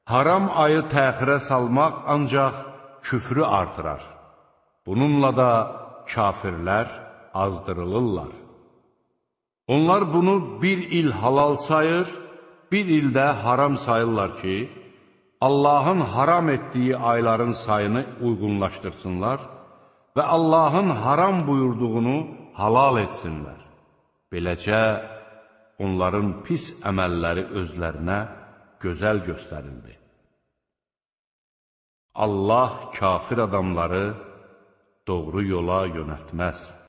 Haram ayı təxirə salmaq ancaq küfrü artırar. Bununla da kafirlər azdırılırlar. Onlar bunu bir il halal sayır, bir ildə haram sayırlar ki, Allahın haram etdiyi ayların sayını uyğunlaşdırsınlar və Allahın haram buyurduğunu halal etsinlər. Beləcə, onların pis əməlləri özlərinə gözəl göstərildi. Allah kafir adamları doğru yola yönəltməz.